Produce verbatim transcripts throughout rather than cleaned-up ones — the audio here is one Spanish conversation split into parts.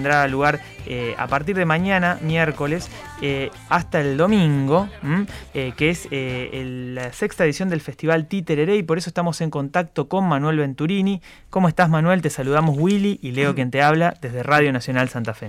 tendrá lugar eh, a partir de mañana, miércoles, eh, hasta el domingo, eh, que es eh, el, la sexta edición del Festival Títereré, y por eso estamos en contacto con Manuel Venturini. ¿Cómo estás, Manuel? Te saludamos Willy y Leo, quien te habla, desde Radio Nacional Santa Fe.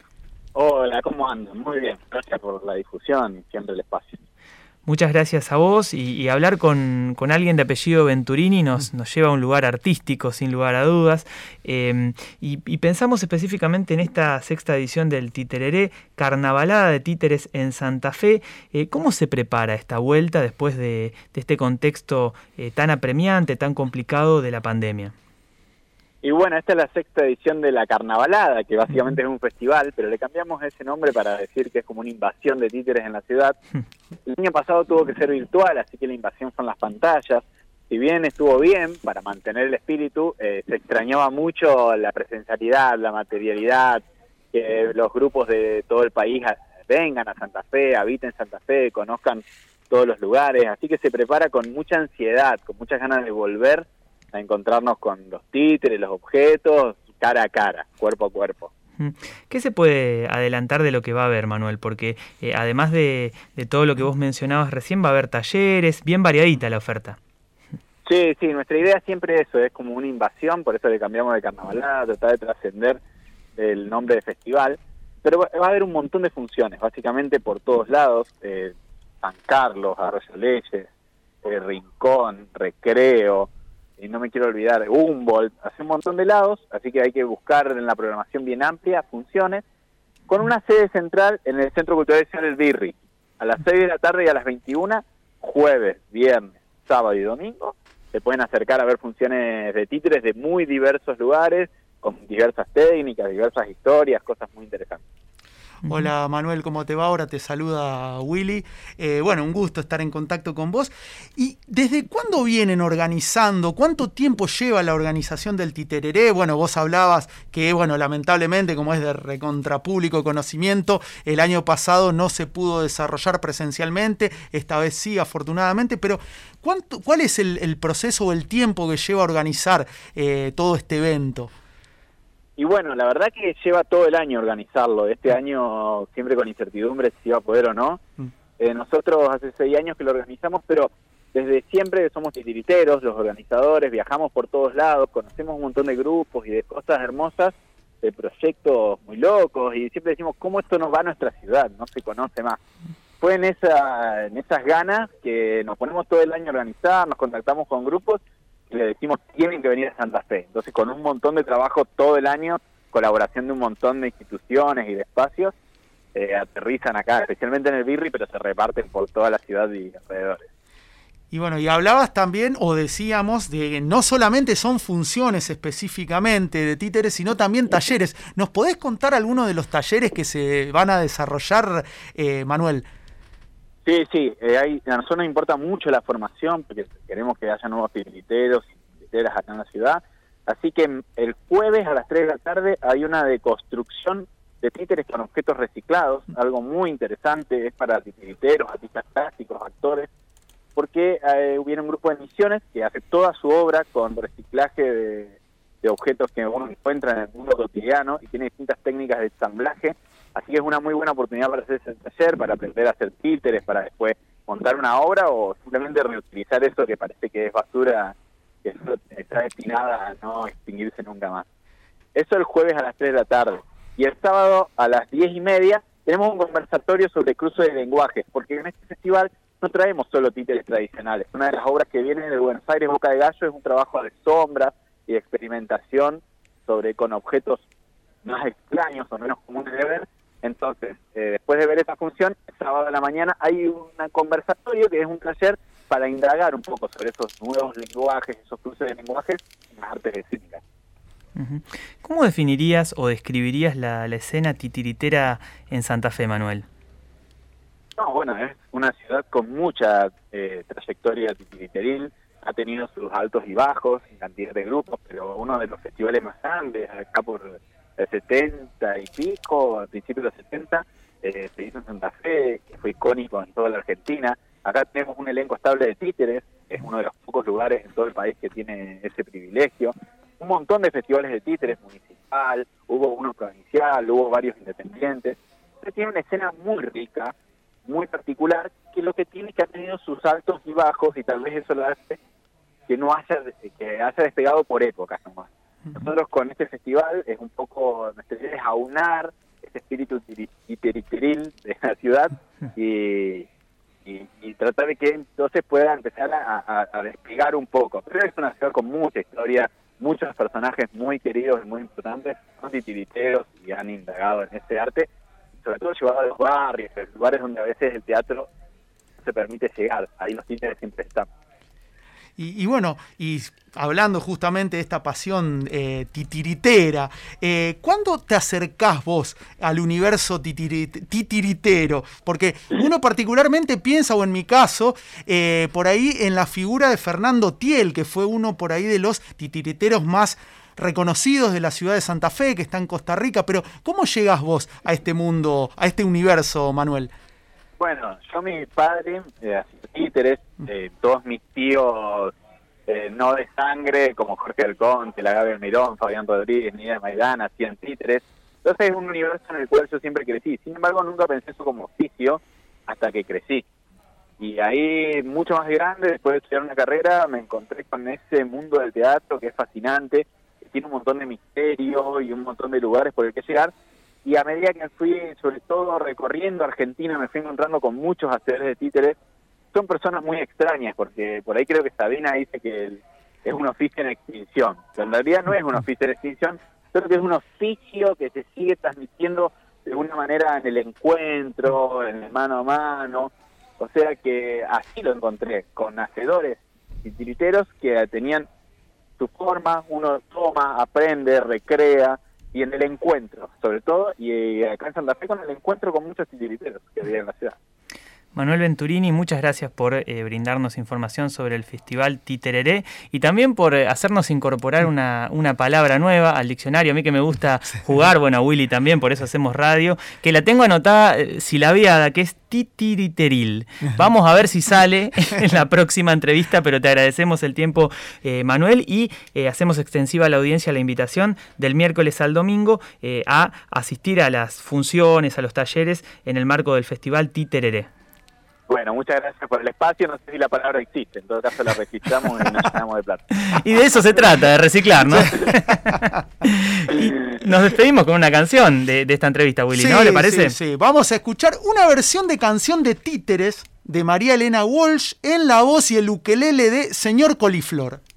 Hola, ¿cómo andan? Muy bien, gracias por la difusión y siempre el espacio. Muchas gracias a vos, y, y hablar con, con alguien de apellido Venturini nos, nos lleva a un lugar artístico, sin lugar a dudas, eh, y, y pensamos específicamente en esta sexta edición del Títereré, Carnavalada de Títeres en Santa Fe. Eh, ¿Cómo se prepara esta vuelta después de, de este contexto eh, tan apremiante, tan complicado de la pandemia? Y bueno, esta es la sexta edición de la Carnavalada, que básicamente es un festival, pero le cambiamos ese nombre para decir que es como una invasión de títeres en la ciudad. El año pasado tuvo que ser virtual, así que la invasión fue en las pantallas. Si bien estuvo bien para mantener el espíritu, eh, se extrañaba mucho la presencialidad, la materialidad, que los grupos de todo el país vengan a Santa Fe, habiten Santa Fe, conozcan todos los lugares, así que se prepara con mucha ansiedad, con muchas ganas de volver a encontrarnos con los títeres, los objetos, cara a cara, cuerpo a cuerpo. ¿Qué se puede adelantar de lo que va a haber, Manuel? Porque eh, además de, de todo lo que vos mencionabas recién, va a haber talleres, bien variadita la oferta. Sí, sí, nuestra idea siempre es eso, es como una invasión, por eso le cambiamos de carnavalada, tratar de trascender el nombre de festival, pero va a haber un montón de funciones, básicamente por todos lados, eh, San Carlos, Arroyo Leyes, eh, Rincón, Recreo, y no me quiero olvidar, Humboldt, hace un montón de lados, así que hay que buscar en la programación bien amplia funciones, con una sede central en el Centro Cultural El Birri, a las seis de la tarde y a las veintiuna, jueves, viernes, sábado y domingo, se pueden acercar a ver funciones de títeres de muy diversos lugares, con diversas técnicas, diversas historias, cosas muy interesantes. Hola Manuel, ¿cómo te va? Ahora te saluda Willy. Eh, bueno, un gusto estar en contacto con vos. ¿Y desde cuándo vienen organizando? ¿Cuánto tiempo lleva la organización del Títereré? Bueno, vos hablabas que, bueno, lamentablemente, como es de recontrapúblico conocimiento, el año pasado no se pudo desarrollar presencialmente, esta vez sí, afortunadamente, pero ¿cuánto, ¿cuál es el, el proceso o el tiempo que lleva a organizar eh, todo este evento? Y bueno, la verdad que lleva todo el año organizarlo. Este año siempre con incertidumbre si iba a poder o no. Eh, nosotros hace seis años que lo organizamos, pero desde siempre somos titiriteros, los organizadores, viajamos por todos lados, conocemos un montón de grupos y de cosas hermosas, de proyectos muy locos, y siempre decimos, ¿cómo esto nos va a nuestra ciudad? No se conoce más. Fue en, esa, en esas ganas que nos ponemos todo el año a organizar, nos contactamos con grupos, y le decimos, tienen que venir a Santa Fe. Entonces, con un montón de trabajo todo el año, colaboración de un montón de instituciones y de espacios, eh, aterrizan acá, especialmente en el Birri, pero se reparten por toda la ciudad y alrededores. Y bueno, y hablabas también, o decíamos, de que no solamente son funciones específicamente de títeres, sino también talleres. ¿Nos podés contar algunos de los talleres que se van a desarrollar, eh, Manuel? Sí, sí, eh, hay, a nosotros nos importa mucho la formación, porque queremos que haya nuevos titiriteros y titiriteras acá en la ciudad. Así que el jueves a las tres de la tarde hay una de construcción de títeres con objetos reciclados, algo muy interesante, es para titiriteros, artistas plásticos, actores, porque eh, hubiera un grupo de misiones que hace toda su obra con reciclaje de, de objetos que uno encuentra en el mundo cotidiano y tiene distintas técnicas de ensamblaje. Así que es una muy buena oportunidad para hacer ese taller, para aprender a hacer títeres, para después montar una obra o simplemente reutilizar eso que parece que es basura, que está destinada a no extinguirse nunca más. Eso el jueves a las tres de la tarde. Y el sábado a las diez y media tenemos un conversatorio sobre cruce de lenguajes, porque en este festival no traemos solo títeres tradicionales. Una de las obras que viene de Buenos Aires, Boca de Gallo, es un trabajo de sombras y de experimentación sobre con objetos más extraños o menos comunes de ver. Entonces, eh, después de ver esa función, el sábado de la mañana hay un conversatorio que es un taller para indagar un poco sobre esos nuevos lenguajes, esos cruces de lenguajes en las artes escénicas. ¿Cómo definirías o describirías la, la escena titiritera en Santa Fe, Manuel? No, bueno, es una ciudad con mucha eh, trayectoria titiriteril, ha tenido sus altos y bajos en cantidad de grupos, pero uno de los festivales más grandes, acá por el setenta y pico, a principios de los setenta, eh, se hizo en Santa Fe, que fue icónico en toda la Argentina. Acá tenemos un elenco estable de títeres, es uno de los pocos lugares en todo el país que tiene ese privilegio. un montón de festivales de títeres municipal, hubo uno provincial, hubo varios independientes. Entonces tiene una escena muy rica, muy particular, que lo que tiene es que ha tenido sus altos y bajos, y tal vez eso lo hace que no haya, que haya despegado por épocas nomás. Nosotros con este festival es un poco, nuestra idea es aunar ese espíritu titiriteril de la ciudad y, y, y tratar de que entonces pueda empezar a, a, a despegar un poco. Pero es una ciudad con mucha historia, muchos personajes muy queridos y muy importantes, son titiriteros y han indagado en este arte, sobre todo llevado a los barrios, a lugares donde a veces el teatro no se permite llegar, ahí los títeres siempre están. Y, y bueno, y hablando justamente de esta pasión eh, titiritera, eh, ¿cuándo te acercás vos al universo titirit- titiritero? Porque uno particularmente piensa, o en mi caso, eh, por ahí en la figura de Fernando Thiel, que fue uno por ahí de los titiriteros más reconocidos de la ciudad de Santa Fe, que está en Costa Rica, pero ¿cómo llegás vos a este mundo, a este universo, Manuel? Bueno, yo mi padre eh, hacía títeres, eh, todos mis tíos eh, no de sangre, como Jorge del Conte, la Gabriel Mirón, Fabián Rodríguez, Nidia Maidana, hacían títeres. Entonces es un universo en el cual yo siempre crecí. Sin embargo, nunca pensé eso como oficio hasta que crecí. Y ahí, mucho más grande, después de estudiar una carrera, me encontré con ese mundo del teatro que es fascinante, que tiene un montón de misterio y un montón de lugares por el que llegar. Y a medida que fui, sobre todo recorriendo Argentina, me fui encontrando con muchos hacedores de títeres. Son personas muy extrañas, porque por ahí creo que Sabina dice que el, es un oficio en extinción. Pero en realidad no es un oficio en extinción, creo que es un oficio que se sigue transmitiendo de alguna manera en el encuentro, en el mano a mano. O sea que así lo encontré, con hacedores titiriteros que tenían su forma, uno toma, aprende, recrea, y en el encuentro, sobre todo, y acá en Santa Fe con el encuentro con muchos titiriteros que había en la ciudad. Manuel Venturini, muchas gracias por eh, brindarnos información sobre el Festival Titereré y también por eh, hacernos incorporar una, una palabra nueva al diccionario. A mí que me gusta jugar, bueno, a Willy también, por eso hacemos radio, que la tengo anotada eh, silabiada, que es titiriteril. Vamos a ver si sale en la próxima entrevista, pero te agradecemos el tiempo, eh, Manuel, y eh, hacemos extensiva a la audiencia la invitación del miércoles al domingo eh, a asistir a las funciones, a los talleres en el marco del Festival Titereré. Bueno, muchas gracias por el espacio. No sé si la palabra existe, en todo caso la registramos y nos llenamos de plata. Y de eso se trata, de reciclar, ¿no? Y nos despedimos con una canción de, de esta entrevista, Willy, sí, ¿no? ¿Le parece? Sí, sí. Vamos a escuchar una versión de canción de Títeres de María Elena Walsh en la voz y el ukelele de Señor Coliflor.